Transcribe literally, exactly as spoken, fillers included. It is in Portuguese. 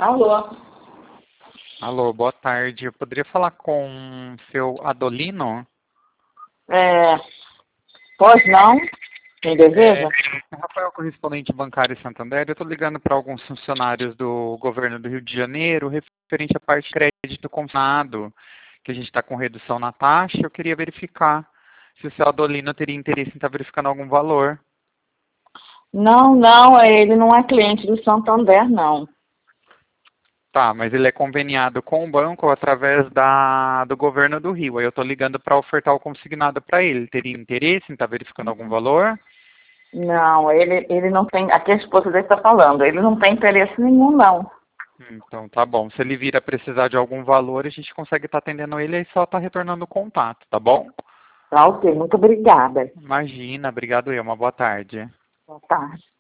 Alô? Alô, boa tarde. Eu poderia falar com o seu Adolino? É, pois não? Quem deseja? É, Rafael, correspondente bancário Santander. Eu estou ligando para alguns funcionários do governo do Rio de Janeiro, referente à parte de crédito consignado, que a gente está com redução na taxa. Eu queria verificar se o seu Adolino teria interesse em estar verificando algum valor. Não, não, ele não é cliente do Santander, não. Tá, mas ele é conveniado com o banco através da, do governo do Rio. Aí eu estou ligando para ofertar o consignado para ele. Teria interesse em estar verificando algum valor? Não, ele, ele não tem. Aqui a esposa dele está falando. Ele não tem interesse nenhum, não. Então, tá bom. Se ele vir a precisar de algum valor, a gente consegue estar atendendo ele e só tá retornando o contato, tá bom? Tá ok, muito obrigada. Imagina, obrigado eu. Uma boa tarde. Boa tarde.